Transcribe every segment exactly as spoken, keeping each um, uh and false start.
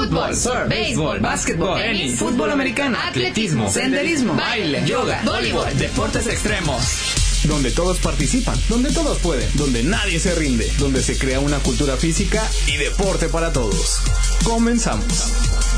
fútbol, surf, béisbol, básquetbol, tenis, fútbol americano, atletismo, senderismo, baile, yoga, voleibol, deportes extremos. Donde todos participan, donde todos pueden, donde nadie se rinde, donde se crea una cultura física y deporte para todos. Comenzamos.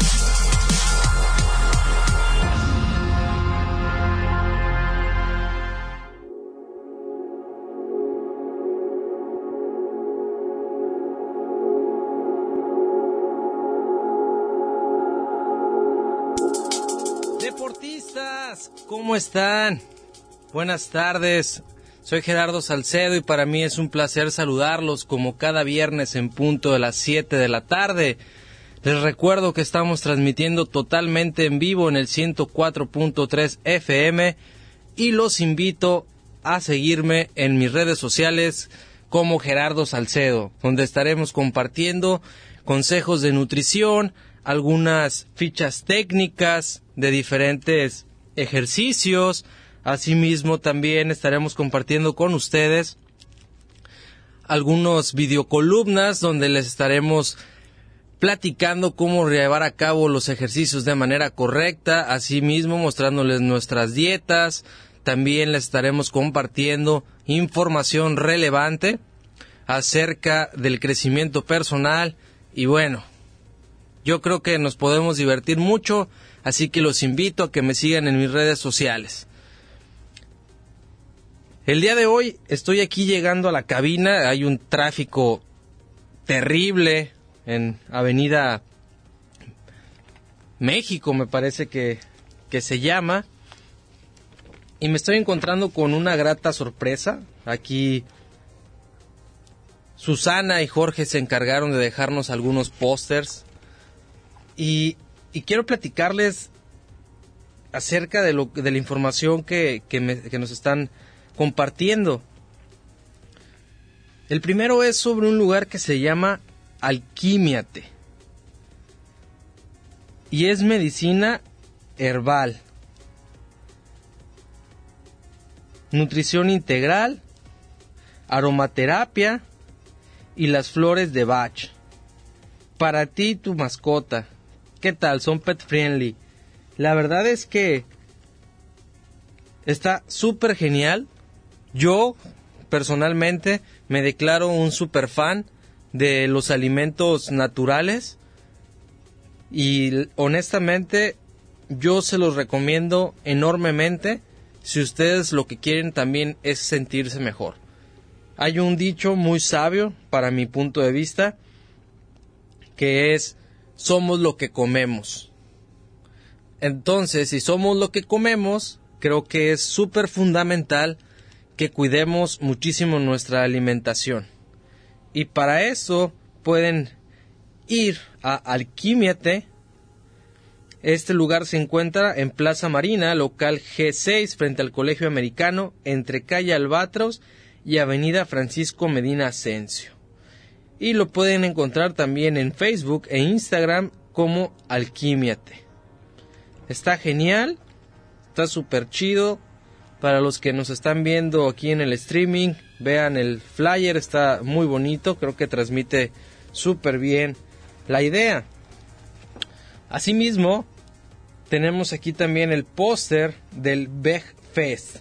Deportistas, ¿cómo están? Buenas tardes, soy Gerardo Salcedo y para mí es un placer saludarlos como cada viernes en punto de las siete de la tarde. Les recuerdo que estamos transmitiendo totalmente en vivo en el ciento cuatro punto tres F M y los invito a seguirme en mis redes sociales como Gerardo Salcedo, donde estaremos compartiendo consejos de nutrición, algunas fichas técnicas de diferentes ejercicios. Asimismo, también estaremos compartiendo con ustedes algunos videocolumnas donde les estaremos platicando cómo llevar a cabo los ejercicios de manera correcta. Asimismo, mostrándoles nuestras dietas. También les estaremos compartiendo información relevante acerca del crecimiento personal. Y bueno, yo creo que nos podemos divertir mucho, así que los invito a que me sigan en mis redes sociales. El día de hoy estoy aquí llegando a la cabina, hay un tráfico terrible en Avenida México, me parece que, que se llama, y me estoy encontrando con una grata sorpresa. Aquí Susana y Jorge se encargaron de dejarnos algunos pósters y, y quiero platicarles acerca de, lo, de la información que, que, me, que nos están compartiendo. El primero es sobre un lugar que se llama Alquímiate y es medicina herbal, nutrición integral, aromaterapia y las flores de Bach. Para ti y tu mascota. ¿Qué tal? Son pet friendly. La verdad es que está súper genial. Yo, personalmente, me declaro un super fan de los alimentos naturales y honestamente yo se los recomiendo enormemente si ustedes lo que quieren también es sentirse mejor. Hay un dicho muy sabio para mi punto de vista que es: somos lo que comemos. Entonces, si somos lo que comemos, creo que es súper fundamental que cuidemos muchísimo nuestra alimentación. Y para eso pueden ir a Alquímiate. Este lugar se encuentra en Plaza Marina, local G seis, frente al Colegio Americano, entre calle Albatros y avenida Francisco Medina Asensio. Y lo pueden encontrar también en Facebook e Instagram como Alquímiate. Está genial, está súper chido. Para los que nos están viendo aquí en el streaming, vean el flyer, está muy bonito, creo que transmite súper bien la idea. Asimismo, tenemos aquí también el póster del Veg Fest.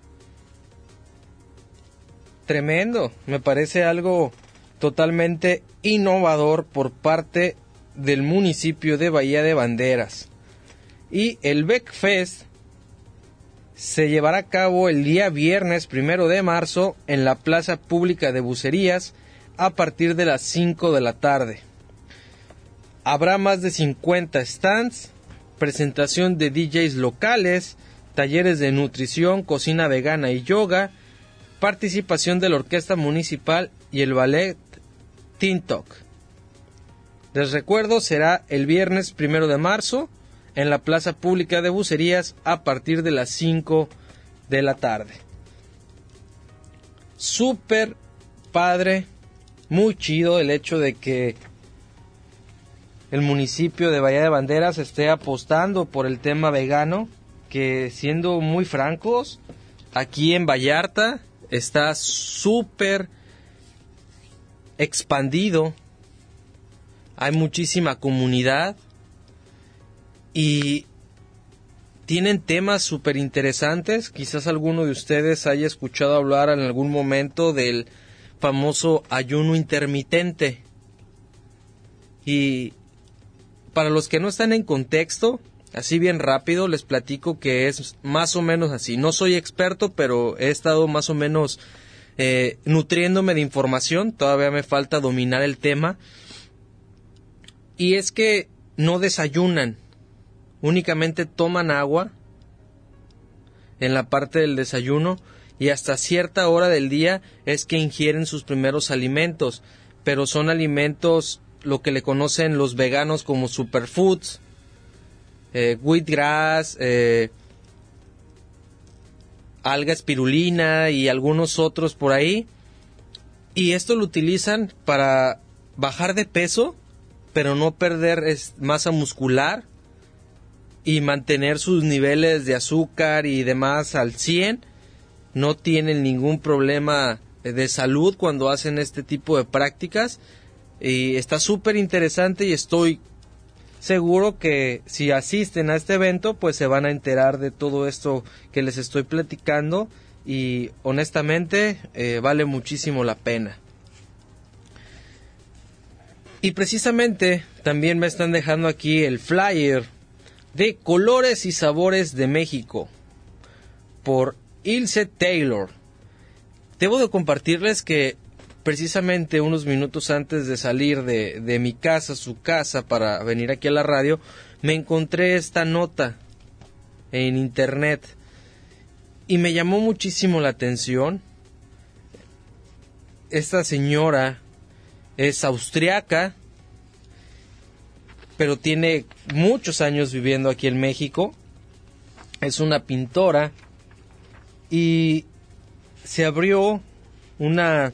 Tremendo, me parece algo totalmente innovador por parte del municipio de Bahía de Banderas. Y el Veg Fest se llevará a cabo el día viernes primero de marzo en la Plaza Pública de Bucerías a partir de las cinco de la tarde. Habrá más de cincuenta stands, presentación de D Js locales, talleres de nutrición, cocina vegana y yoga, participación de la Orquesta Municipal y el Ballet Tintok. Les recuerdo, será el viernes primero de marzo en la Plaza Pública de Bucerías a partir de las cinco de la tarde. Súper padre, muy chido el hecho de que el municipio de Bahía de Banderas esté apostando por el tema vegano, que siendo muy francos, aquí en Vallarta está súper expandido. hay muchísima comunidad y tienen temas súper interesantes. Quizás alguno de ustedes haya escuchado hablar en algún momento del famoso ayuno intermitente. Y para los que no están en contexto, así bien rápido les platico que es más o menos así. No soy experto, pero he estado más o menos eh, nutriéndome de información. Todavía me falta dominar el tema. Y es que no desayunan. Únicamente toman agua en la parte del desayuno y hasta cierta hora del día es que ingieren sus primeros alimentos, pero son alimentos lo que le conocen los veganos como superfoods, eh, wheatgrass, eh, alga espirulina y algunos otros por ahí, y esto lo utilizan para bajar de peso, pero no perder masa muscular y mantener sus niveles de azúcar y demás al cien. No tienen ningún problema de salud cuando hacen este tipo de prácticas. Y está súper interesante y estoy seguro que si asisten a este evento, pues se van a enterar de todo esto que les estoy platicando. Y honestamente, eh, vale muchísimo la pena. Y precisamente también me están dejando aquí el flyer de Colores y Sabores de México por Ilse Taylor. Debo de compartirles que precisamente unos minutos antes de salir de, de mi casa, su casa, para venir aquí a la radio, me encontré esta nota en internet y me llamó muchísimo la atención. Esta señora es austriaca, pero tiene muchos años viviendo aquí en México. Es una pintora y se abrió una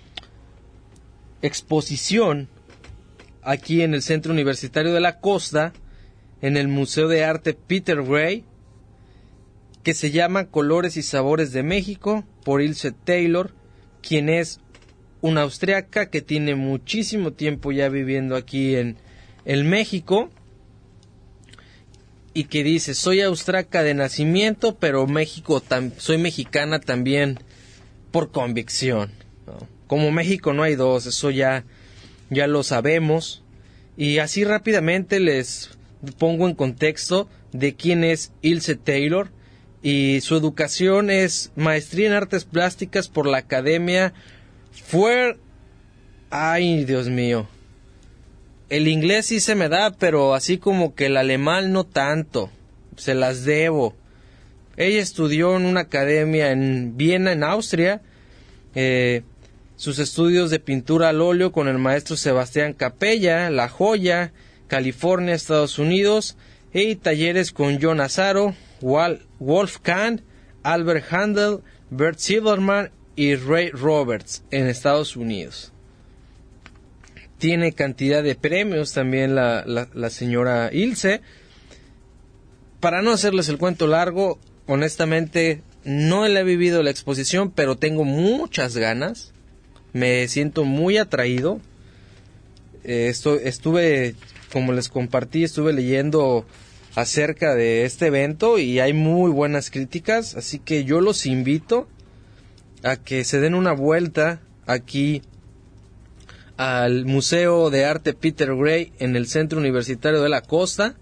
exposición aquí en el Centro Universitario de la Costa, en el Museo de Arte Peter Gray, que se llama Colores y Sabores de México por Ilse Taylor, quien es una austriaca que tiene muchísimo tiempo ya viviendo aquí en el México y que dice: soy austriaca de nacimiento, pero México tam- soy mexicana también por convicción, ¿no? Como México no hay dos, eso ya, ya lo sabemos. Y así rápidamente les pongo en contexto de quién es Ilse Taylor. Y su educación es maestría en artes plásticas por la Academia Fuer... Ay, Dios mío. El inglés sí se me da, pero así como que el alemán no tanto. Se las debo. Ella estudió en una academia en Viena, en Austria. Eh, sus estudios de pintura al óleo con el maestro Sebastián Capella, La Joya, California, Estados Unidos. Y talleres con John Asaro, Wal- Wolfgang, Albert Handel, Bert Silverman y Ray Roberts en Estados Unidos. Tiene cantidad de premios también la, la, la señora Ilse. Para no hacerles el cuento largo, honestamente no le he vivido la exposición, pero tengo muchas ganas. Me siento muy atraído. Eh, esto, estuve, como les compartí, estuve leyendo acerca de este evento y hay muy buenas críticas, así que yo los invito a que se den una vuelta aquí al Museo de Arte Peter Gray en el Centro Universitario de la Costa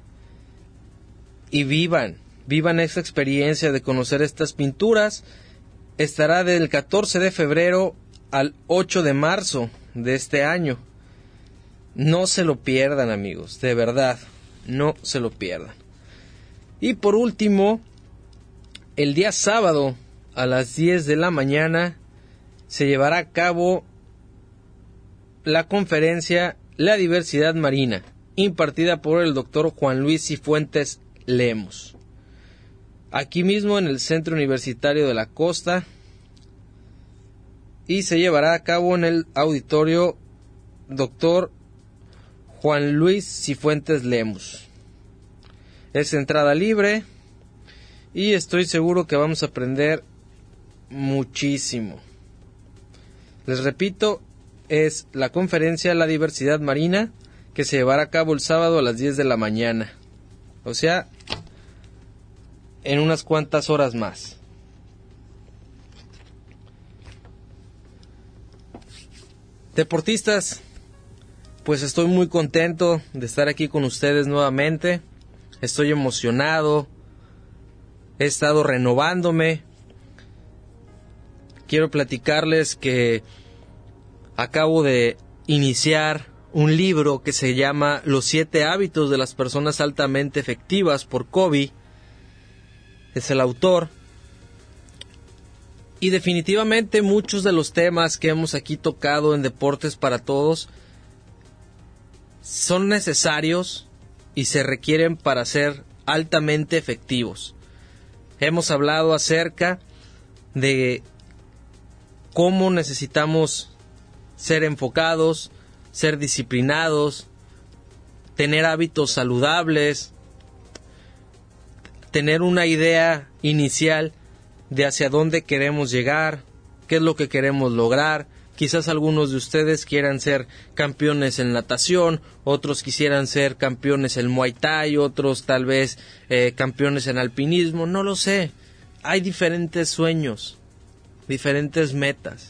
y vivan, vivan esta experiencia de conocer estas pinturas. Estará del catorce de febrero al ocho de marzo de este año. No se lo pierdan, amigos, de verdad, no se lo pierdan. Y por último, el día sábado a las diez de la mañana se llevará a cabo la conferencia La Diversidad Marina, impartida por el doctor Juan Luis Cifuentes Lemos, aquí mismo en el Centro Universitario de la Costa, y se llevará a cabo en el auditorio doctor Juan Luis Cifuentes Lemos. Es entrada libre y estoy seguro que vamos a aprender muchísimo. Les repito, es la conferencia La Diversidad Marina, que se llevará a cabo el sábado a las diez de la mañana. O sea, en unas cuantas horas más. Deportistas, pues estoy muy contento de estar aquí con ustedes nuevamente. Estoy emocionado. He estado renovándome. Quiero platicarles que acabo de iniciar un libro que se llama Los siete hábitos de las personas altamente efectivas por Covey. Es el autor. Y definitivamente muchos de los temas que hemos aquí tocado en Deportes para Todos son necesarios y se requieren para ser altamente efectivos. Hemos hablado acerca de cómo necesitamos ser enfocados, ser disciplinados, tener hábitos saludables, tener una idea inicial de hacia dónde queremos llegar, qué es lo que queremos lograr. Quizás algunos de ustedes quieran ser campeones en natación, otros quisieran ser campeones en Muay Thai, otros tal vez eh, campeones en alpinismo, no lo sé. Hay diferentes sueños, diferentes metas.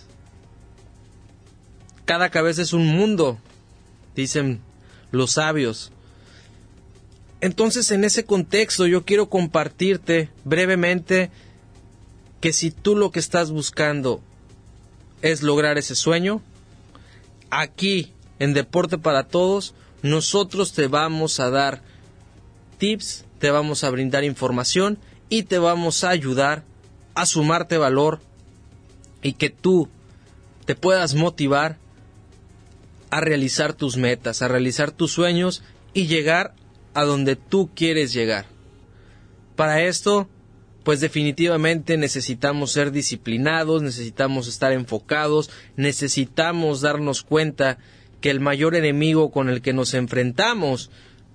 Cada cabeza es un mundo, dicen los sabios. Entonces, en ese contexto, yo quiero compartirte brevemente que si tú lo que estás buscando es lograr ese sueño, aquí en Deporte para Todos, nosotros te vamos a dar tips, te vamos a brindar información y te vamos a ayudar a sumarte valor y que tú te puedas motivar a realizar tus metas, a realizar tus sueños y llegar a donde tú quieres llegar. Para esto, pues definitivamente necesitamos ser disciplinados, necesitamos estar enfocados, necesitamos darnos cuenta que el mayor enemigo con el que nos enfrentamos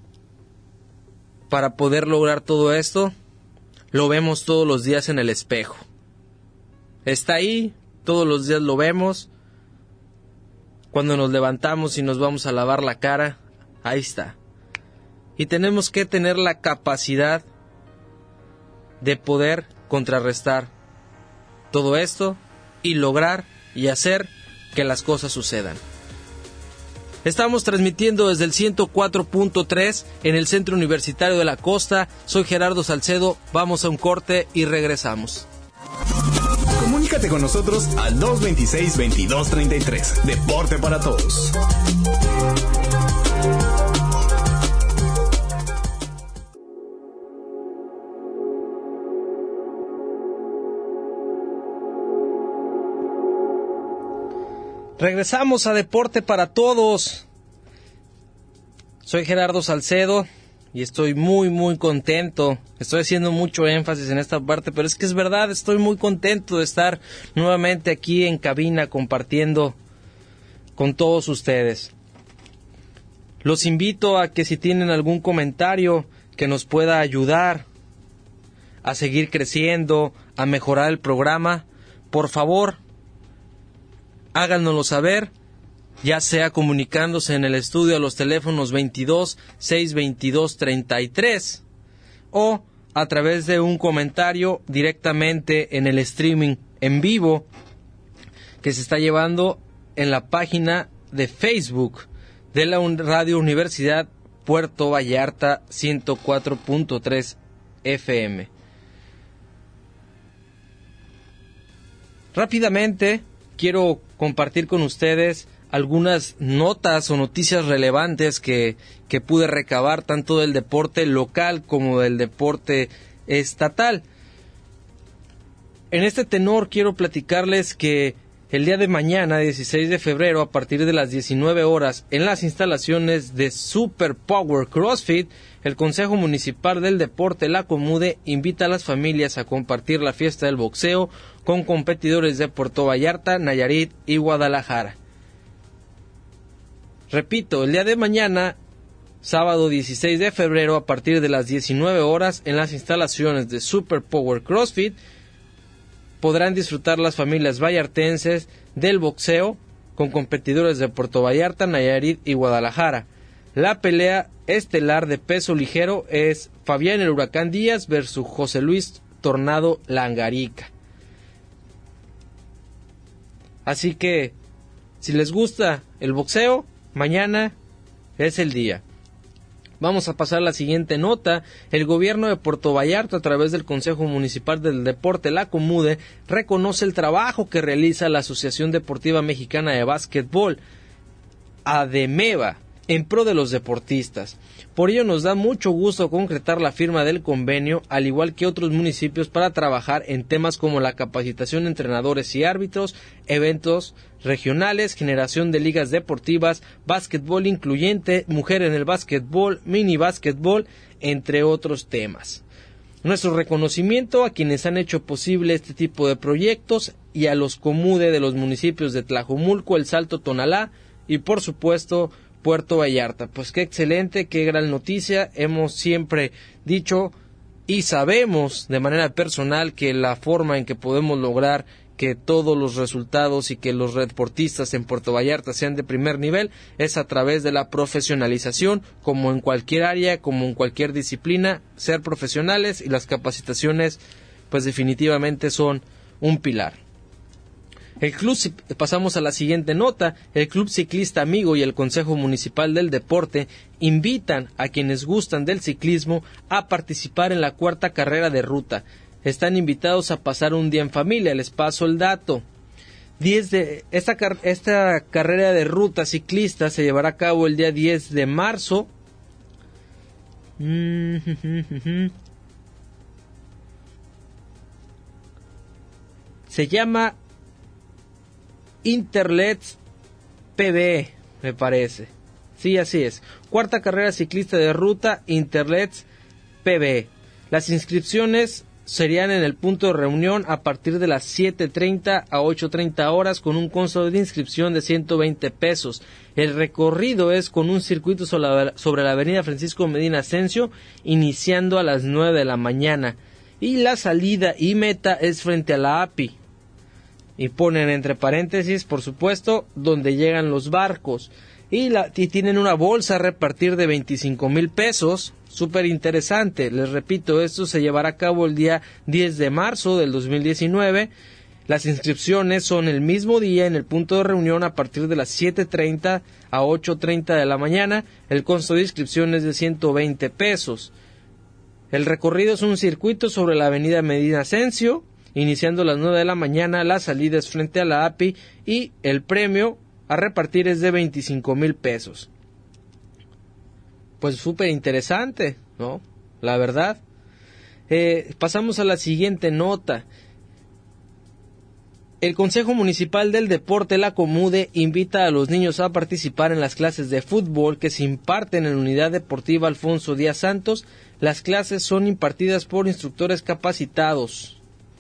para poder lograr todo esto, lo vemos todos los días en el espejo. Está ahí, todos los días lo vemos. Cuando nos levantamos y nos vamos a lavar la cara, ahí está. Y tenemos que tener la capacidad de poder contrarrestar todo esto y lograr y hacer que las cosas sucedan. Estamos transmitiendo desde el ciento cuatro punto tres en el Centro Universitario de la Costa. Soy Gerardo Salcedo, vamos a un corte y regresamos. Comunícate con nosotros al dos veintiséis, veintidós treinta y tres. Deporte para Todos. Regresamos a Deporte para Todos. Soy Gerardo Salcedo y estoy muy muy contento. Estoy haciendo mucho énfasis en esta parte, pero es que es verdad, estoy muy contento de estar nuevamente aquí en cabina compartiendo con todos ustedes. Los invito a que si tienen algún comentario que nos pueda ayudar a seguir creciendo, a mejorar el programa, por favor, háganoslo saber, ya sea comunicándose en el estudio a los teléfonos veintidós, seiscientos veintidós, treinta y tres o a través de un comentario directamente en el streaming en vivo que se está llevando en la página de Facebook de la Radio Universidad Puerto Vallarta ciento cuatro punto tres F M. Rápidamente quiero compartir con ustedes algunas notas o noticias relevantes que, que pude recabar tanto del deporte local como del deporte estatal. En este tenor quiero platicarles que el día de mañana, dieciséis de febrero, a partir de las diecinueve horas, en las instalaciones de Super Power CrossFit, el Consejo Municipal del Deporte, la Comude, invita a las familias a compartir la fiesta del boxeo con competidores de Puerto Vallarta, Nayarit y Guadalajara. Repito, el día de mañana, sábado dieciséis de febrero, a partir de las diecinueve horas, en las instalaciones de Super Power CrossFit, podrán disfrutar las familias vallartenses del boxeo con competidores de Puerto Vallarta, Nayarit y Guadalajara. La pelea estelar de peso ligero es Fabián el Huracán Díaz versus José Luis Tornado Langarica. Así que, si les gusta el boxeo, mañana es el día. Vamos a pasar a la siguiente nota. El gobierno de Puerto Vallarta, a través del Consejo Municipal del Deporte, la COMUDE, reconoce el trabajo que realiza la Asociación Deportiva Mexicana de Básquetbol, ADEMEBA, en pro de los deportistas. Por ello nos da mucho gusto concretar la firma del convenio, al igual que otros municipios, para trabajar en temas como la capacitación de entrenadores y árbitros, eventos regionales, generación de ligas deportivas, básquetbol incluyente, mujer en el básquetbol, mini básquetbol, entre otros temas. Nuestro reconocimiento a quienes han hecho posible este tipo de proyectos y a los COMUDE de los municipios de Tlajomulco, El Salto, Tonalá y por supuesto Puerto Vallarta. Pues qué excelente, qué gran noticia. Hemos siempre dicho y sabemos de manera personal que la forma en que podemos lograr que todos los resultados y que los deportistas en Puerto Vallarta sean de primer nivel es a través de la profesionalización, como en cualquier área, como en cualquier disciplina, ser profesionales, y las capacitaciones pues definitivamente son un pilar. El club, pasamos a la siguiente nota. El Club Ciclista Amigo y el Consejo Municipal del Deporte invitan a quienes gustan del ciclismo a participar en la cuarta carrera de ruta. Están invitados a pasar un día en familia. Les paso el dato. diez de, esta, esta carrera de ruta ciclista se llevará a cabo el día diez de marzo. Se llama Interlets P B, me parece. Sí, así es. Cuarta carrera ciclista de ruta Interlets P B. Las inscripciones serían en el punto de reunión a partir de las siete treinta a ocho treinta horas, con un costo de inscripción de ciento veinte pesos. El recorrido es con un circuito sobre la, sobre la avenida Francisco Medina Asensio, iniciando a las nueve de la mañana. Y la salida y meta es frente a la A P I. Y ponen entre paréntesis, por supuesto, donde llegan los barcos. Y, la, y tienen una bolsa a repartir de veinticinco mil pesos. Súper interesante. Les repito, esto se llevará a cabo el día diez de marzo del dos mil diecinueve. Las inscripciones son el mismo día en el punto de reunión a partir de las siete treinta a ocho treinta de la mañana. El costo de inscripción es de ciento veinte pesos. El recorrido es un circuito sobre la avenida Medina Asensio, iniciando a las nueve de la mañana. La salida es frente a la A P I y el premio a repartir es de veinticinco mil pesos. Pues súper interesante, ¿no? La verdad. Eh, pasamos a la siguiente nota. El Consejo Municipal del Deporte, la COMUDE, invita a los niños a participar en las clases de fútbol que se imparten en la Unidad Deportiva Alfonso Díaz Santos. Las clases son impartidas por instructores capacitados.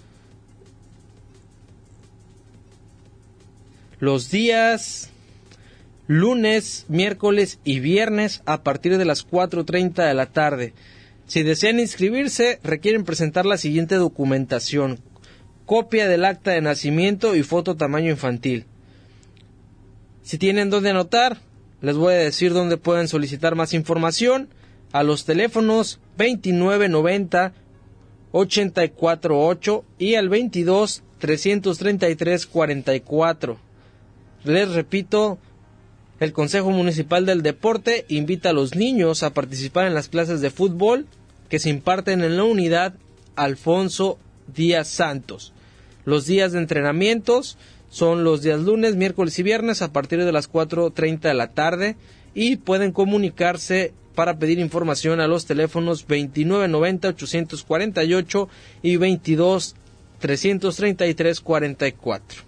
Los días lunes, miércoles y viernes a partir de las cuatro treinta de la tarde. Si desean inscribirse, requieren presentar la siguiente documentación: copia del acta de nacimiento y foto tamaño infantil. Si tienen dónde anotar, les voy a decir dónde pueden solicitar más información: a los teléfonos veintinueve noventa ochenta y cuatro ocho y al veintidós trescientos treinta y tres cuarenta y cuatro. Les repito, el Consejo Municipal del Deporte invita a los niños a participar en las clases de fútbol que se imparten en la unidad Alfonso Díaz Santos. Los días de entrenamientos son los días lunes, miércoles y viernes a partir de las cuatro treinta de la tarde, y pueden comunicarse para pedir información a los teléfonos veintinueve noventa ochocientos cuarenta y ocho y veintidós trescientos treinta y tres cuarenta y cuatro.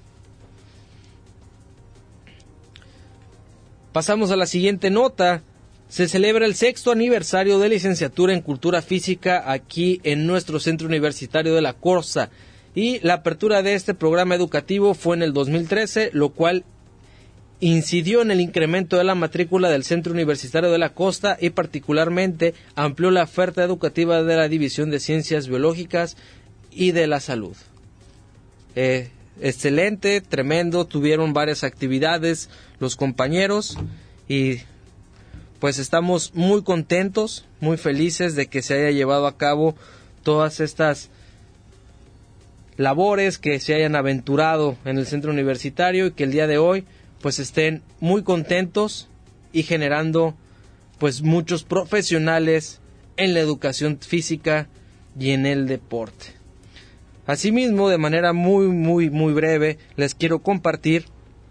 Pasamos a la siguiente nota. Se celebra el sexto aniversario de licenciatura en Cultura Física aquí en nuestro Centro Universitario de la Costa, y la apertura de este programa educativo fue en el dos mil trece, lo cual incidió en el incremento de la matrícula del Centro Universitario de la Costa y particularmente amplió la oferta educativa de la División de Ciencias Biológicas y de la Salud. Eh, excelente, tremendo, tuvieron varias actividades los compañeros y pues estamos muy contentos, muy felices de que se haya llevado a cabo todas estas labores, que se hayan aventurado en el centro universitario y que el día de hoy pues estén muy contentos y generando pues muchos profesionales en la educación física y en el deporte. Asimismo, de manera muy muy muy breve, les quiero compartir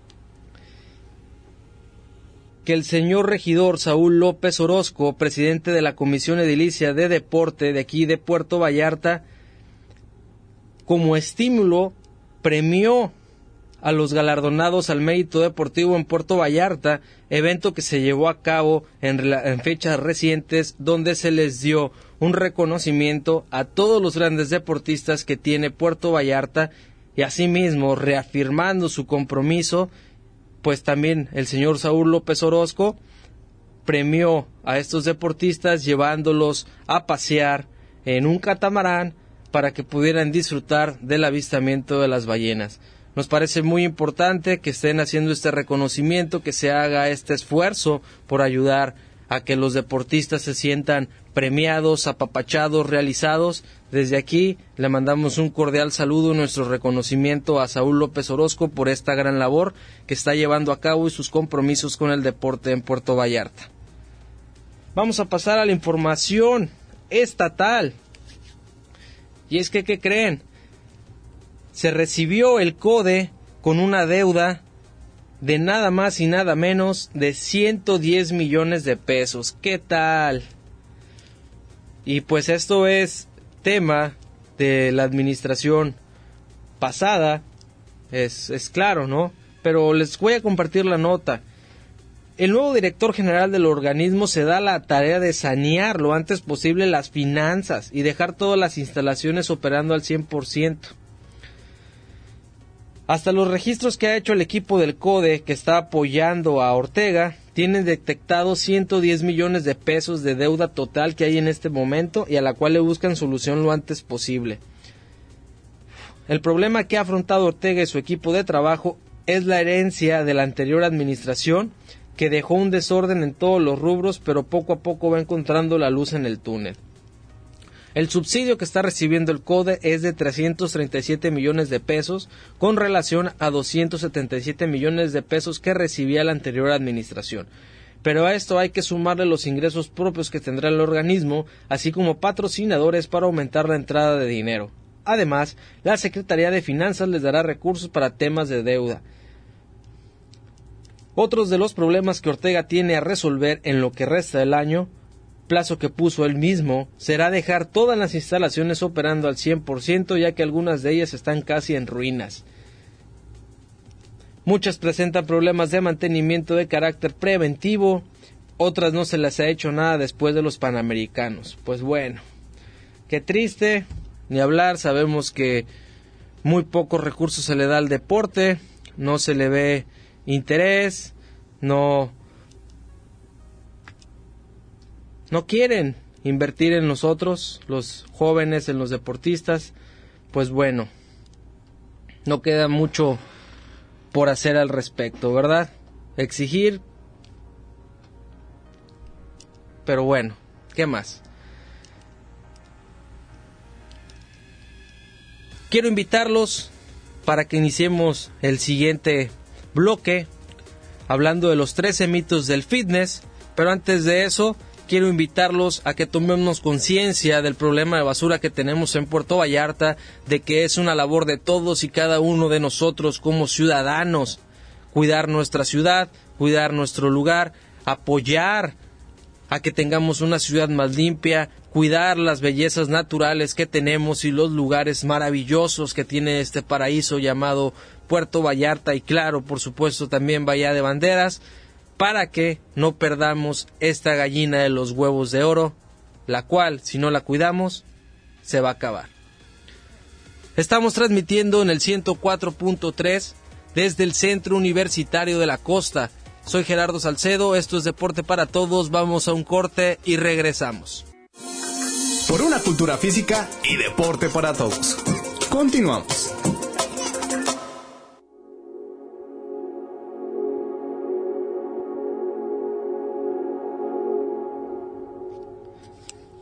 que el señor regidor Saúl López Orozco, presidente de la Comisión Edilicia de Deporte de aquí de Puerto Vallarta, como estímulo premió a los galardonados al mérito deportivo en Puerto Vallarta, evento que se llevó a cabo en, en fechas recientes, donde se les dio un reconocimiento a todos los grandes deportistas que tiene Puerto Vallarta, y asimismo reafirmando su compromiso, pues también el señor Saúl López Orozco premió a estos deportistas llevándolos a pasear en un catamarán para que pudieran disfrutar del avistamiento de las ballenas. Nos parece muy importante que estén haciendo este reconocimiento, que se haga este esfuerzo por ayudar a que los deportistas se sientan premiados, apapachados, realizados. Desde aquí le mandamos un cordial saludo, nuestro reconocimiento a Saúl López Orozco por esta gran labor que está llevando a cabo y sus compromisos con el deporte en Puerto Vallarta. Vamos a pasar a la información estatal. Y es que, ¿qué creen? Se recibió el CODE con una deuda de nada más y nada menos de ciento diez millones de pesos. ¿Qué tal? Y pues esto es tema de la administración pasada, es, es claro, ¿no? Pero les voy a compartir la nota. El nuevo director general del organismo se da la tarea de sanear lo antes posible las finanzas y dejar todas las instalaciones operando al cien por ciento. Hasta los registros que ha hecho el equipo del CODE, que está apoyando a Ortega, tienen detectado ciento diez millones de pesos de deuda total que hay en este momento y a la cual le buscan solución lo antes posible. El problema que ha afrontado Ortega y su equipo de trabajo es la herencia de la anterior administración, que dejó un desorden en todos los rubros, pero poco a poco va encontrando la luz en el túnel. El subsidio que está recibiendo el CODE es de trescientos treinta y siete millones de pesos con relación a doscientos setenta y siete millones de pesos que recibía la anterior administración. Pero a esto hay que sumarle los ingresos propios que tendrá el organismo, así como patrocinadores para aumentar la entrada de dinero. Además, la Secretaría de Finanzas les dará recursos para temas de deuda. Otros de los problemas que Ortega tiene a resolver en lo que resta del año, plazo que puso él mismo, será dejar todas las instalaciones operando al cien por ciento, ya que algunas de ellas están casi en ruinas. Muchas presentan problemas de mantenimiento de carácter preventivo, otras no se les ha hecho nada después de los Panamericanos. Pues bueno, qué triste, ni hablar, sabemos que muy pocos recursos se le da al deporte, no se le ve interés, no no quieren invertir en nosotros, los jóvenes, en los deportistas. Pues bueno, no queda mucho por hacer al respecto, ¿verdad? Exigir, pero bueno, ¿qué más? Quiero invitarlos para que iniciemos el siguiente bloque hablando de los trece mitos del fitness, pero antes de eso quiero invitarlos a que tomemos conciencia del problema de basura que tenemos en Puerto Vallarta, de que es una labor de todos y cada uno de nosotros como ciudadanos cuidar nuestra ciudad, cuidar nuestro lugar, apoyar a que tengamos una ciudad más limpia, cuidar las bellezas naturales que tenemos y los lugares maravillosos que tiene este paraíso llamado Puerto Vallarta, y claro, por supuesto también Bahía de Banderas, para que no perdamos esta gallina de los huevos de oro, la cual, si no la cuidamos, se va a acabar. Estamos transmitiendo en el ciento cuatro punto tres desde el Centro Universitario de la Costa. Soy Gerardo Salcedo, esto es Deporte para Todos, vamos a un corte y regresamos. Por una cultura física y deporte para todos. Continuamos.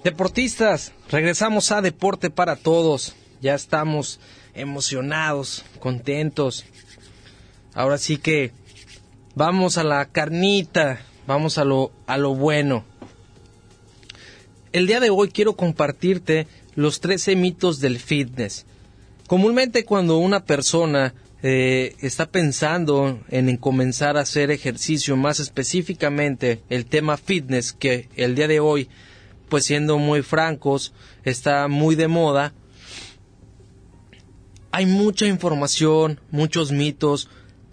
Deportistas, regresamos a Deporte para Todos. Ya estamos emocionados, contentos. Ahora sí que vamos a la carnita, vamos a lo, a lo bueno. El día de hoy quiero compartirte los trece mitos del fitness. Comúnmente cuando una persona eh, está pensando en, en comenzar a hacer ejercicio, más específicamente el tema fitness, que el día de hoy, pues siendo muy francos, está muy de moda, hay mucha información, muchos mitos.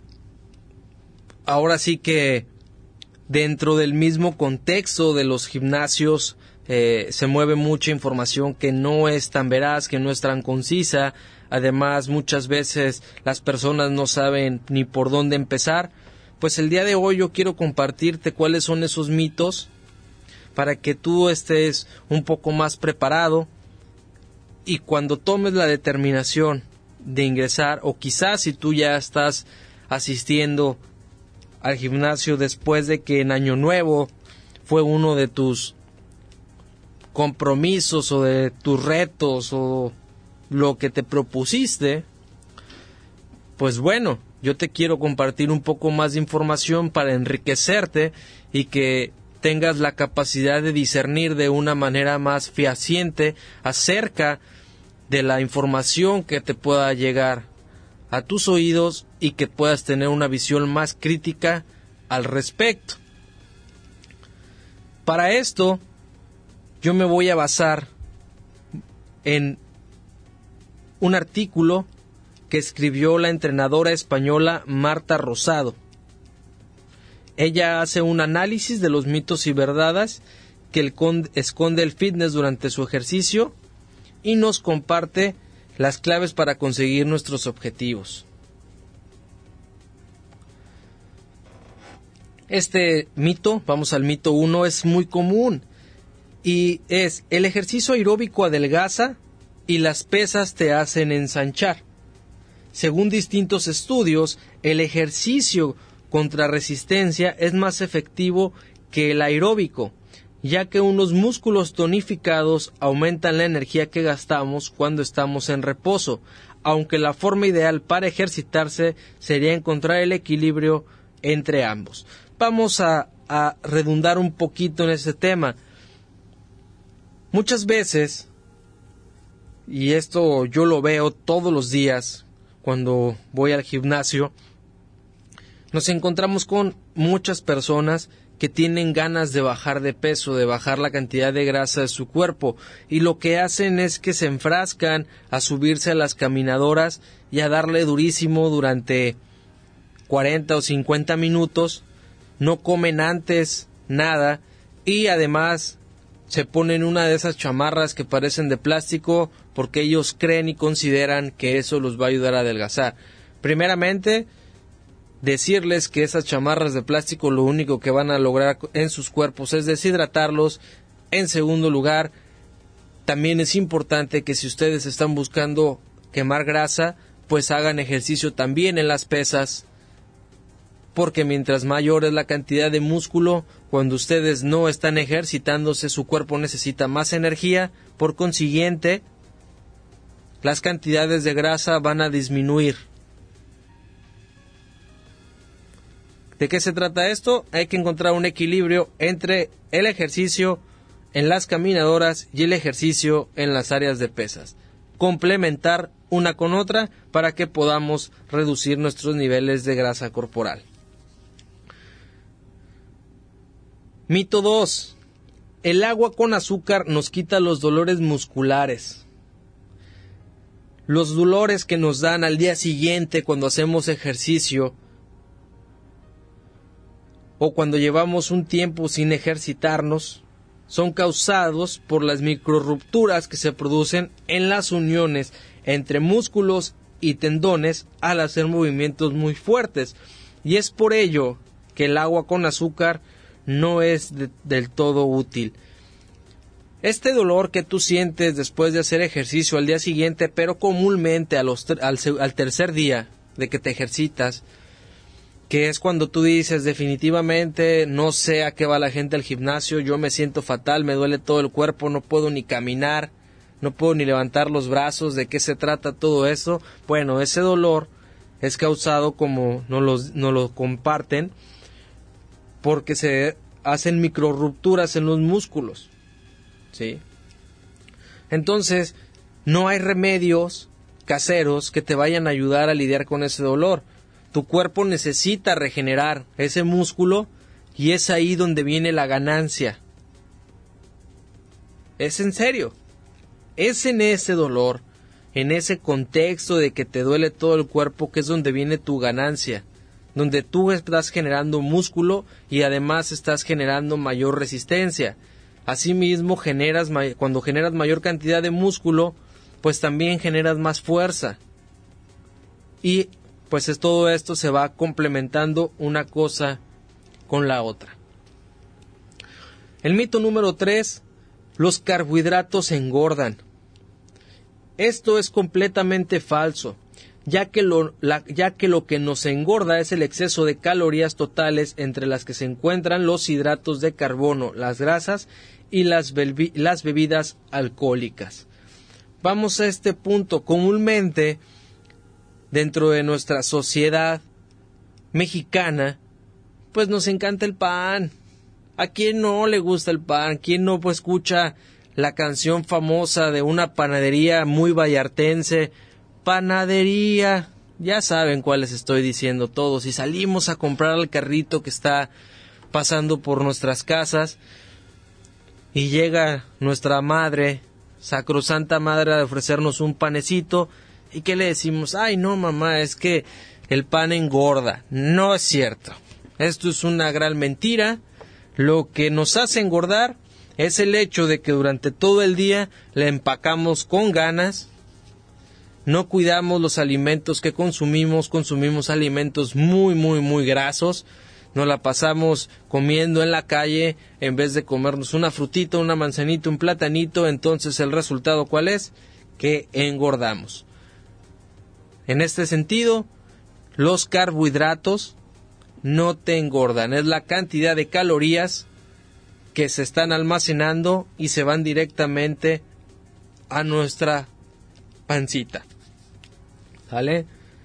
Ahora sí que dentro del mismo contexto de los gimnasios eh, se mueve mucha información que no es tan veraz, que no es tan concisa. Además, muchas veces las personas no saben ni por dónde empezar. Pues el día de hoy yo quiero compartirte cuáles son esos mitos para que tú estés un poco más preparado y cuando tomes la determinación de ingresar, o quizás si tú ya estás asistiendo al gimnasio después de que en Año Nuevo fue uno de tus compromisos o de tus retos o lo que te propusiste, pues bueno, yo te quiero compartir un poco más de información para enriquecerte y que tengas la capacidad de discernir de una manera más fehaciente acerca de la información que te pueda llegar a tus oídos y que puedas tener una visión más crítica al respecto. Para esto, yo me voy a basar en un artículo que escribió la entrenadora española Marta Rosado. Ella hace un análisis de los mitos y verdades que el con- esconde el fitness durante su ejercicio y nos comparte las claves para conseguir nuestros objetivos. Este mito, vamos al mito uno, es muy común y es: el ejercicio aeróbico adelgaza y las pesas te hacen ensanchar. Según distintos estudios, el ejercicio contra resistencia es más efectivo que el aeróbico, ya que unos músculos tonificados aumentan la energía que gastamos cuando estamos en reposo, aunque la forma ideal para ejercitarse sería encontrar el equilibrio entre ambos. Vamos a, a redundar un poquito en este tema. Muchas veces, y esto yo lo veo todos los días cuando voy al gimnasio, nos encontramos con muchas personas que tienen ganas de bajar de peso, de bajar la cantidad de grasa de su cuerpo, y lo que hacen es que se enfrascan a subirse a las caminadoras y a darle durísimo durante cuarenta o cincuenta minutos, no comen antes nada y además se ponen una de esas chamarras que parecen de plástico porque ellos creen y consideran que eso los va a ayudar a adelgazar. Primeramente, decirles que esas chamarras de plástico lo único que van a lograr en sus cuerpos es deshidratarlos. En segundo lugar, también es importante que si ustedes están buscando quemar grasa, pues hagan ejercicio también en las pesas, porque mientras mayor es la cantidad de músculo, cuando ustedes no están ejercitándose, su cuerpo necesita más energía, por consiguiente, las cantidades de grasa van a disminuir. ¿De qué se trata esto? Hay que encontrar un equilibrio entre el ejercicio en las caminadoras y el ejercicio en las áreas de pesas. Complementar una con otra para que podamos reducir nuestros niveles de grasa corporal. Mito dos. El agua con azúcar nos quita los dolores musculares. Los dolores que nos dan al día siguiente cuando hacemos ejercicio o cuando llevamos un tiempo sin ejercitarnos son causados por las microrrupturas que se producen en las uniones entre músculos y tendones al hacer movimientos muy fuertes, y es por ello que el agua con azúcar no es de, del todo útil. Este dolor que tú sientes después de hacer ejercicio al día siguiente, pero comúnmente a los, al, al tercer día de que te ejercitas, que es cuando tú dices definitivamente no sé a qué va la gente al gimnasio, yo me siento fatal, me duele todo el cuerpo, no puedo ni caminar, no puedo ni levantar los brazos, ¿de qué se trata todo eso? Bueno, ese dolor es causado, como nos lo, nos lo comparten, porque se hacen microrrupturas en los músculos, ¿sí? Entonces, no hay remedios caseros que te vayan a ayudar a lidiar con ese dolor. Tu cuerpo necesita regenerar ese músculo y es ahí donde viene la ganancia. Es en serio. Es en ese dolor, en ese contexto de que te duele todo el cuerpo, que es donde viene tu ganancia, donde tú estás generando músculo y además estás generando mayor resistencia. Asimismo, generas, cuando generas mayor cantidad de músculo, pues también generas más fuerza. Y pues es, todo esto se va complementando una cosa con la otra. El mito número tres, los carbohidratos engordan. Esto es completamente falso, ya que, lo, la, ya que lo que nos engorda es el exceso de calorías totales, entre las que se encuentran los hidratos de carbono, las grasas y las, bebi- las bebidas alcohólicas. Vamos a este punto. Comúnmente, dentro de nuestra sociedad mexicana, pues nos encanta el pan. ¿A quién no le gusta el pan? ¿Quién no pues escucha la canción famosa de una panadería muy vallartense? Panadería, ya saben cuáles estoy diciendo todos. Y salimos a comprar al carrito que está pasando por nuestras casas y llega nuestra madre, sacrosanta madre, a ofrecernos un panecito. ¿Y qué le decimos? Ay, no, mamá, es que el pan engorda. No es cierto. Esto es una gran mentira. Lo que nos hace engordar es el hecho de que durante todo el día le empacamos con ganas, no cuidamos los alimentos que consumimos, consumimos alimentos muy, muy, muy grasos, nos la pasamos comiendo en la calle en vez de comernos una frutita, una manzanita, un platanito. Entonces, ¿el resultado cuál es? Que engordamos. En este sentido, los carbohidratos no te engordan, es la cantidad de calorías que se están almacenando y se van directamente a nuestra pancita. ¿Vale?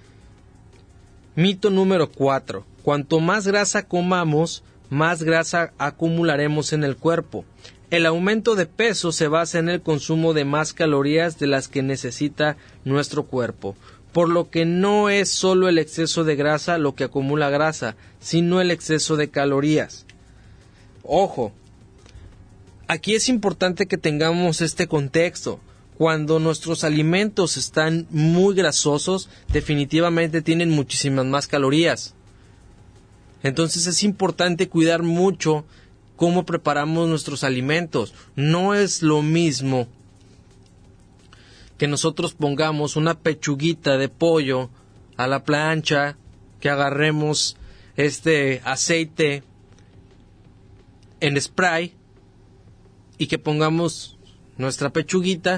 Mito número cuatro. Cuanto más grasa comamos, más grasa acumularemos en el cuerpo. El aumento de peso se basa en el consumo de más calorías de las que necesita nuestro cuerpo, por lo que no es solo el exceso de grasa lo que acumula grasa, sino el exceso de calorías. Ojo, aquí es importante que tengamos este contexto. Cuando nuestros alimentos están muy grasosos, definitivamente tienen muchísimas más calorías. Entonces es importante cuidar mucho cómo preparamos nuestros alimentos. No es lo mismo que nosotros pongamos una pechuguita de pollo a la plancha, que agarremos este aceite en spray y que pongamos nuestra pechuguita,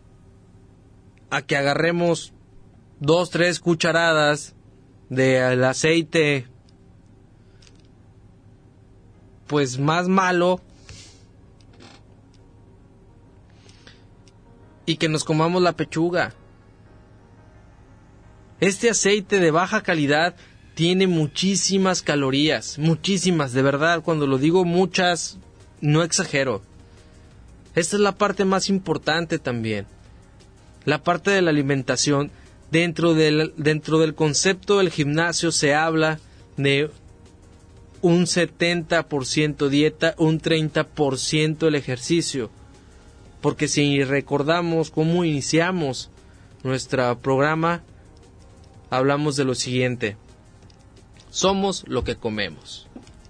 a que agarremos dos, tres cucharadas del aceite pues más malo y que nos comamos la pechuga. Este aceite de baja calidad tiene muchísimas calorías, muchísimas, de verdad, cuando lo digo muchas, no exagero. Esta es la parte más importante también, la parte de la alimentación. Dentro del, dentro del concepto del gimnasio se habla de un setenta por ciento dieta, un treinta por ciento el ejercicio. Porque si recordamos cómo iniciamos nuestro programa, hablamos de lo siguiente: somos lo que comemos.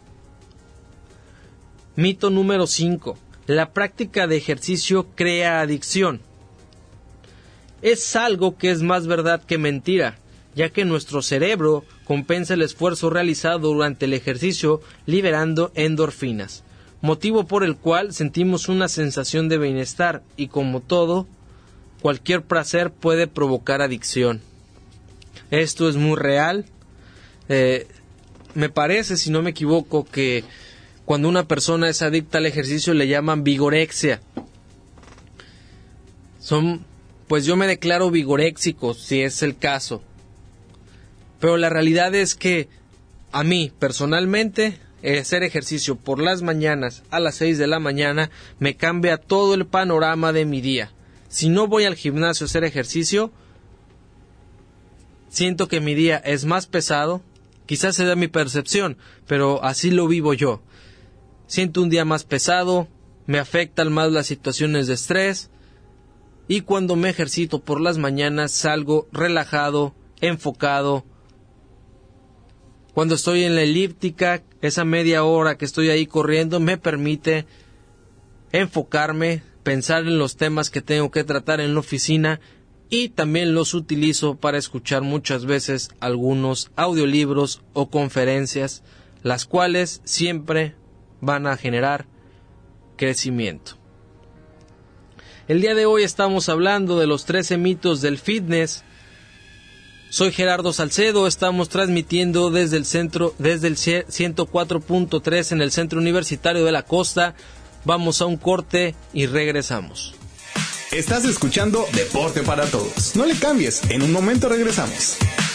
Mito número cinco. La práctica de ejercicio crea adicción. Es algo que es más verdad que mentira, ya que nuestro cerebro compensa el esfuerzo realizado durante el ejercicio liberando endorfinas, motivo por el cual sentimos una sensación de bienestar, y como todo, cualquier placer puede provocar adicción. Esto es muy real. Eh, me parece, si no me equivoco, que cuando una persona es adicta al ejercicio le llaman vigorexia. Son, pues yo me declaro vigoréxico, si es el caso. Pero la realidad es que a mí, personalmente, hacer ejercicio por las mañanas a las seis de la mañana me cambia todo el panorama de mi día. Si no voy al gimnasio a hacer ejercicio, siento que mi día es más pesado. Quizás sea mi percepción, pero así lo vivo yo. Siento un día más pesado, me afectan más las situaciones de estrés, y cuando me ejercito por las mañanas salgo relajado, enfocado. Cuando estoy en la elíptica, esa media hora que estoy ahí corriendo me permite enfocarme, pensar en los temas que tengo que tratar en la oficina, y también los utilizo para escuchar muchas veces algunos audiolibros o conferencias, las cuales siempre van a generar crecimiento. El día de hoy estamos hablando de los trece mitos del fitness. Soy Gerardo Salcedo, estamos transmitiendo desde el centro, desde el ciento cuatro punto tres en el Centro Universitario de la Costa. Vamos a un corte y regresamos. Estás escuchando Deporte para Todos. No le cambies, en un momento regresamos.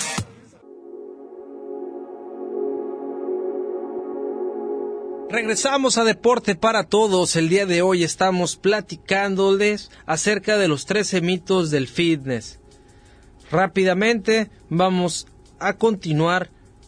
Regresamos a Deporte para Todos. El día de hoy estamos platicándoles acerca de los trece mitos del fitness. Rápidamente vamos a continuar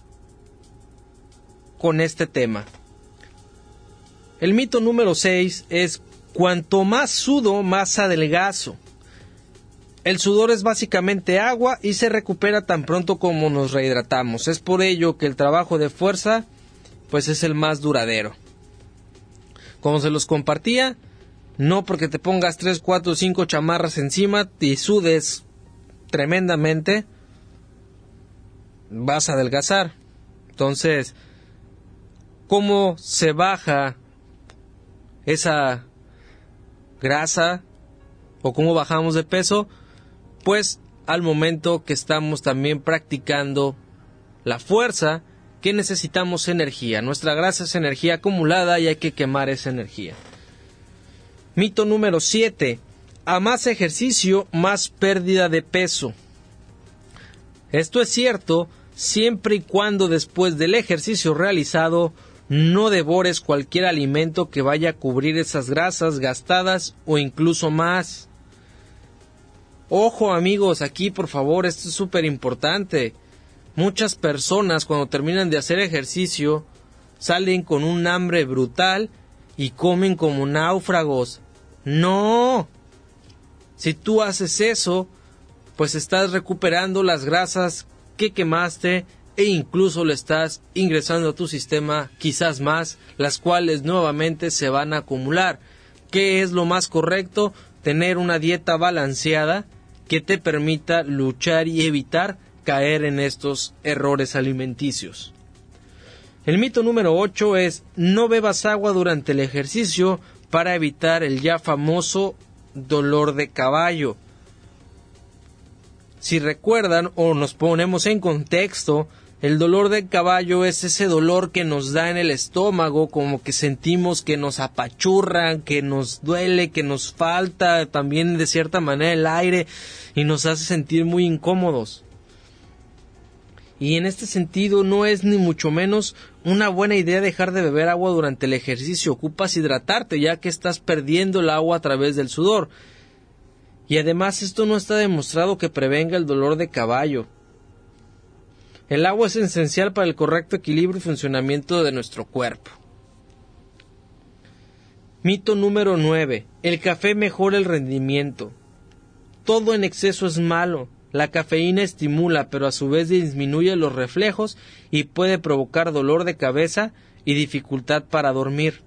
con este tema. El mito número seis es: cuanto más sudo, más adelgazo. El sudor es básicamente agua y se recupera tan pronto como nos rehidratamos. Es por ello que el trabajo de fuerza pues es el más duradero. Como se los compartía, no porque te pongas tres, cuatro, cinco chamarras encima y sudes tremendamente vas a adelgazar. Entonces, ¿cómo se baja esa grasa o cómo bajamos de peso? Pues al momento que estamos también practicando la fuerza, que necesitamos energía. Nuestra grasa es energía acumulada y hay que quemar esa energía. Mito número siete. A más ejercicio, más pérdida de peso. Esto es cierto siempre y cuando después del ejercicio realizado no devores cualquier alimento que vaya a cubrir esas grasas gastadas o incluso más. Ojo amigos, aquí por favor, esto es súper importante. Muchas personas cuando terminan de hacer ejercicio salen con un hambre brutal y comen como náufragos. ¡No! Si tú haces eso, pues estás recuperando las grasas que quemaste e incluso le estás ingresando a tu sistema quizás más, las cuales nuevamente se van a acumular. ¿Qué es lo más correcto? Tener una dieta balanceada que te permita luchar y evitar caer en estos errores alimenticios. El mito número ocho es: no bebas agua durante el ejercicio para evitar el ya famoso dolor de caballo. Si recuerdan o nos ponemos en contexto, el dolor de caballo es ese dolor que nos da en el estómago, como que sentimos que nos apachurran, que nos duele, que nos falta también de cierta manera el aire y nos hace sentir muy incómodos. Y en este sentido no es ni mucho menos una buena idea dejar de beber agua durante el ejercicio. Ocupas hidratarte ya que estás perdiendo el agua a través del sudor. Y además esto no está demostrado que prevenga el dolor de caballo. El agua es esencial para el correcto equilibrio y funcionamiento de nuestro cuerpo. Mito número nueve. El café mejora el rendimiento. Todo en exceso es malo. La cafeína estimula, pero a su vez disminuye los reflejos y puede provocar dolor de cabeza y dificultad para dormir.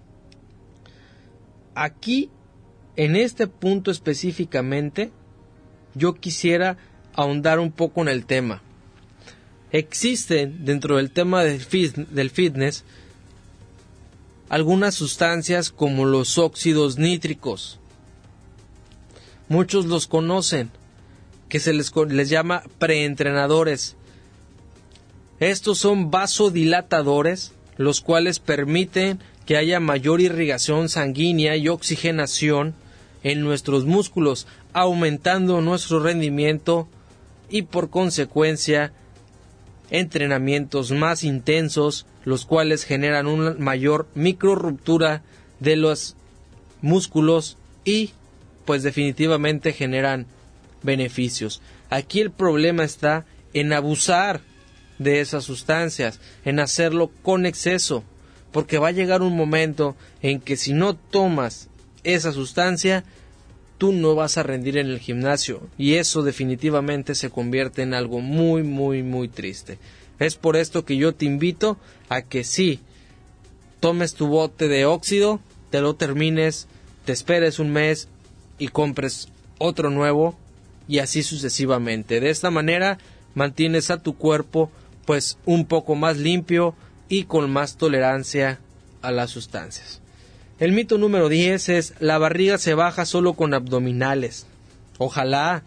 Aquí, en este punto específicamente, yo quisiera ahondar un poco en el tema. Existen dentro del tema del fitness algunas sustancias como los óxidos nítricos. Muchos los conocen, que se les, les llama preentrenadores. Estos son vasodilatadores, los cuales permiten que haya mayor irrigación sanguínea y oxigenación en nuestros músculos, aumentando nuestro rendimiento y por consecuencia entrenamientos más intensos, los cuales generan una mayor microrruptura de los músculos y pues definitivamente generan beneficios. Aquí el problema está en abusar de esas sustancias, en hacerlo con exceso, porque va a llegar un momento en que si no tomas esa sustancia, tú no vas a rendir en el gimnasio, y eso definitivamente se convierte en algo muy, muy, muy triste. Es por esto que yo te invito a que sí, tomes tu bote de óxido, te lo termines, te esperes un mes y compres otro nuevo, y así sucesivamente. De esta manera mantienes a tu cuerpo pues un poco más limpio y con más tolerancia a las sustancias. El mito número diez es: la barriga se baja solo con abdominales. Ojalá.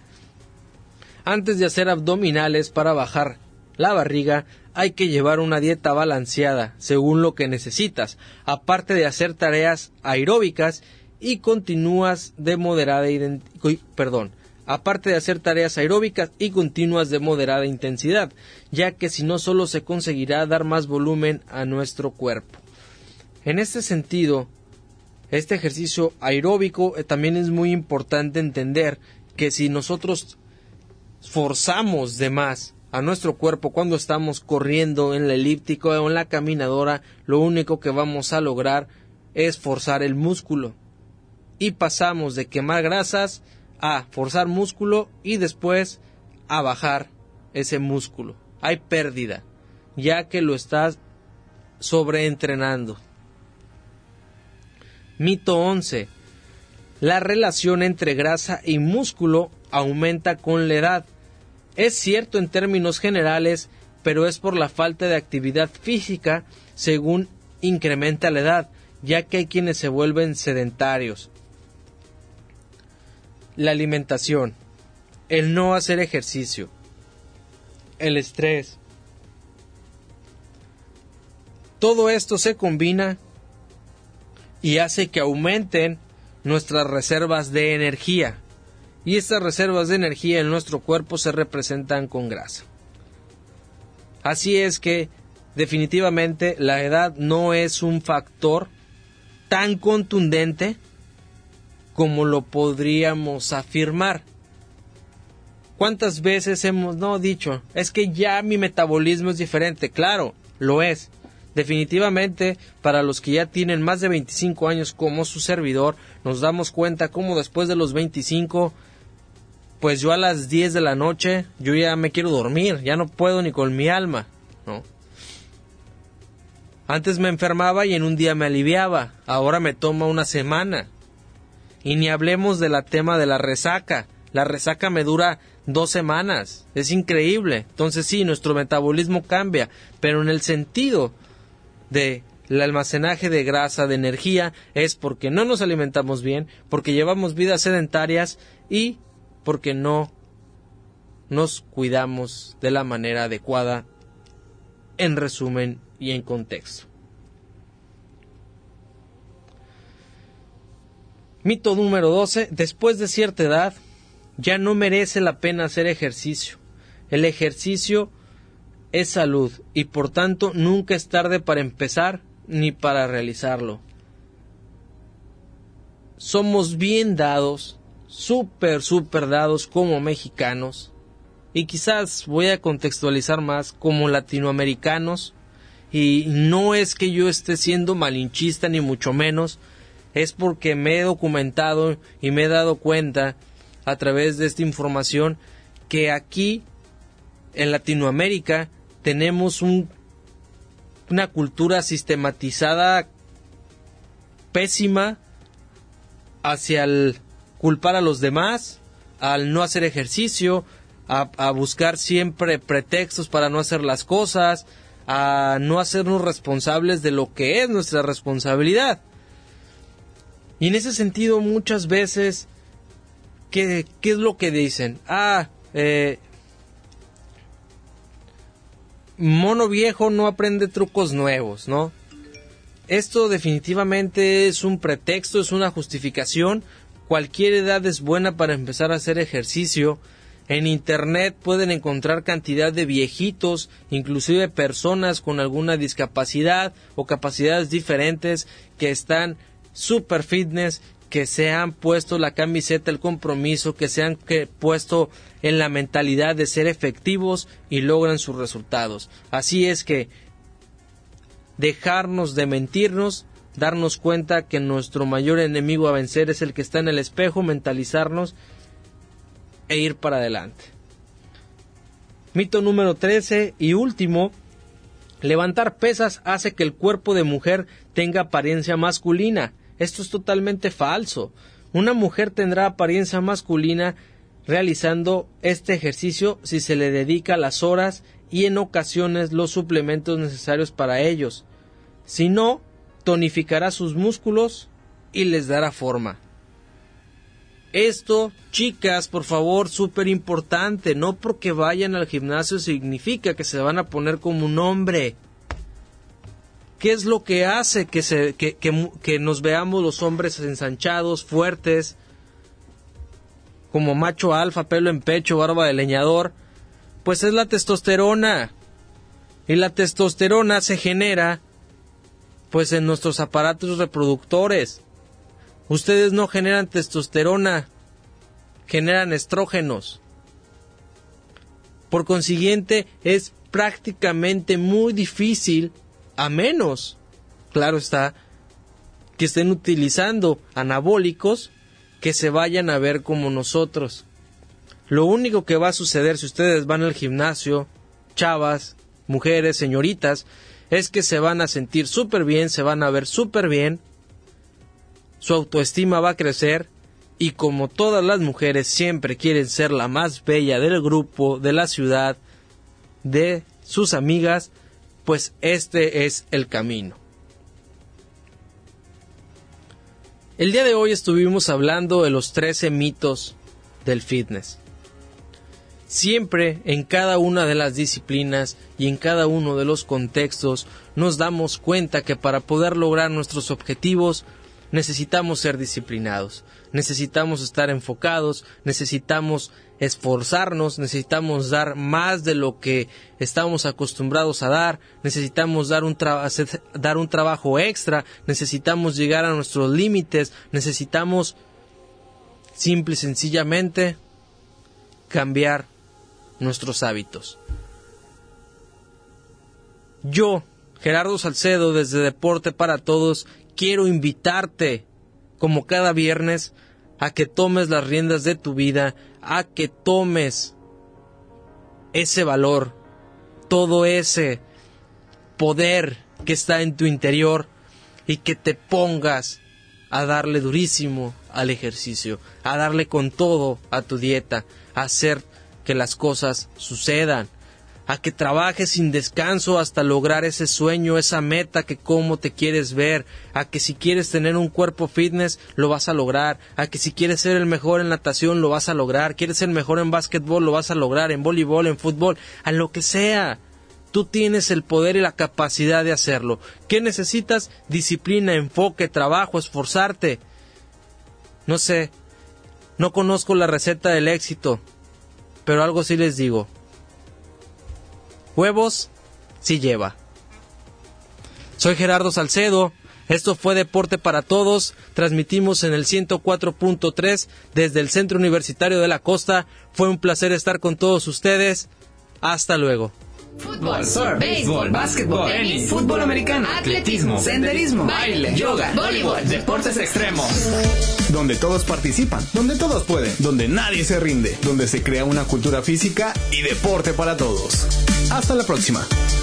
Antes de hacer abdominales para bajar la barriga, hay que llevar una dieta balanceada según lo que necesitas, aparte de hacer tareas aeróbicas y continúas de moderada ident- perdón, aparte de hacer tareas aeróbicas y continuas de moderada intensidad, ya que si no solo se conseguirá dar más volumen a nuestro cuerpo. En este sentido, este ejercicio aeróbico eh, también es muy importante entender que si nosotros forzamos de más a nuestro cuerpo cuando estamos corriendo en la elíptica o en la caminadora, lo único que vamos a lograr es forzar el músculo. Y pasamos de quemar grasas a forzar músculo y después a bajar ese músculo. Hay pérdida, ya que lo estás sobreentrenando. Mito once. La relación entre grasa y músculo aumenta con la edad. Es cierto en términos generales, pero es por la falta de actividad física según incrementa la edad, ya que hay quienes se vuelven sedentarios. La alimentación, el no hacer ejercicio, el estrés, todo esto se combina y hace que aumenten nuestras reservas de energía, y estas reservas de energía en nuestro cuerpo se representan con grasa. Así es que definitivamente la edad no es un factor tan contundente como lo podríamos afirmar. ¿Cuántas veces hemos no dicho, es que ya mi metabolismo es diferente? Claro, lo es. Definitivamente, para los que ya tienen más de veinticinco años como su servidor, nos damos cuenta cómo después de los veinticinco, pues yo a las diez de la noche, yo ya me quiero dormir, ya no puedo ni con mi alma, ¿no? Antes me enfermaba y en un día me aliviaba, ahora me toma una semana. Y ni hablemos del tema de la resaca. La resaca me dura dos semanas. Es increíble. Entonces sí, nuestro metabolismo cambia, pero en el sentido de el almacenaje de grasa, de energía, es porque no nos alimentamos bien, porque llevamos vidas sedentarias y porque no nos cuidamos de la manera adecuada, en resumen y en contexto. Mito número doce. Después de cierta edad, ya no merece la pena hacer ejercicio. El ejercicio es salud y por tanto nunca es tarde para empezar ni para realizarlo. Somos bien dados, súper, súper dados como mexicanos, y quizás voy a contextualizar más como latinoamericanos, y no es que yo esté siendo malinchista ni mucho menos, es porque me he documentado y me he dado cuenta a través de esta información que aquí en Latinoamérica tenemos un, una cultura sistematizada pésima hacia el culpar a los demás, al no hacer ejercicio, a, a buscar siempre pretextos para no hacer las cosas, a no hacernos responsables de lo que es nuestra responsabilidad. Y en ese sentido muchas veces, ¿qué, qué es lo que dicen? Ah, eh, mono viejo no aprende trucos nuevos, ¿no? Esto definitivamente es un pretexto, es una justificación. Cualquier edad es buena para empezar a hacer ejercicio. En internet pueden encontrar cantidad de viejitos, inclusive personas con alguna discapacidad o capacidades diferentes que están super fitness, que se han puesto la camiseta, el compromiso, que se han que, puesto en la mentalidad de ser efectivos y logran sus resultados. Así es que dejarnos de mentirnos, darnos cuenta que nuestro mayor enemigo a vencer es el que está en el espejo, mentalizarnos e ir para adelante. Mito número trece y último: levantar pesas hace que el cuerpo de mujer tenga apariencia masculina. Esto es totalmente falso. Una mujer tendrá apariencia masculina realizando este ejercicio si se le dedica las horas y en ocasiones los suplementos necesarios para ellos. Si no, tonificará sus músculos y les dará forma. Esto, chicas, por favor, súper importante. No porque vayan al gimnasio significa que se van a poner como un hombre. ¿Qué es lo que hace que, se, que, que, que nos veamos los hombres ensanchados, fuertes, como macho alfa, pelo en pecho, barba de leñador? Pues es la testosterona. Y la testosterona se genera pues en nuestros aparatos reproductores. Ustedes no generan testosterona, generan estrógenos. Por consiguiente, es prácticamente muy difícil, a menos, claro está, que estén utilizando anabólicos, que se vayan a ver como nosotros. Lo único que va a suceder si ustedes van al gimnasio, chavas, mujeres, señoritas, es que se van a sentir súper bien, se van a ver súper bien, su autoestima va a crecer y como todas las mujeres siempre quieren ser la más bella del grupo, de la ciudad, de sus amigas, pues este es el camino. El día de hoy estuvimos hablando de los trece mitos del fitness. Siempre en cada una de las disciplinas y en cada uno de los contextos nos damos cuenta que para poder lograr nuestros objetivos necesitamos ser disciplinados, necesitamos estar enfocados, necesitamos esforzarnos, necesitamos dar más de lo que estamos acostumbrados a dar, necesitamos dar un, tra- dar un trabajo extra, necesitamos llegar a nuestros límites, necesitamos simple y sencillamente cambiar nuestros hábitos. Yo, Gerardo Salcedo, desde Deporte para Todos, quiero invitarte, como cada viernes, a que tomes las riendas de tu vida, a que tomes ese valor, todo ese poder que está en tu interior y que te pongas a darle durísimo al ejercicio, a darle con todo a tu dieta, a hacer que las cosas sucedan, a que trabajes sin descanso hasta lograr ese sueño, esa meta que cómo te quieres ver, a que si quieres tener un cuerpo fitness, lo vas a lograr, a que si quieres ser el mejor en natación, lo vas a lograr, quieres ser el mejor en básquetbol, lo vas a lograr, en voleibol, en fútbol, a lo que sea. Tú tienes el poder y la capacidad de hacerlo. ¿Qué necesitas? Disciplina, enfoque, trabajo, esforzarte. No sé, no conozco la receta del éxito, pero algo sí les digo. Huevos sí lleva. Soy Gerardo Salcedo. Esto fue Deporte para Todos. Transmitimos en el ciento cuatro punto tres desde el Centro Universitario de la Costa. Fue un placer estar con todos ustedes. Hasta luego. Fútbol, surf, béisbol, básquetbol, tenis, fútbol americano, atletismo, senderismo, baile, yoga, voleibol, deportes extremos. Donde todos participan, donde todos pueden, donde nadie se rinde, donde se crea una cultura física y deporte para todos. Hasta la próxima.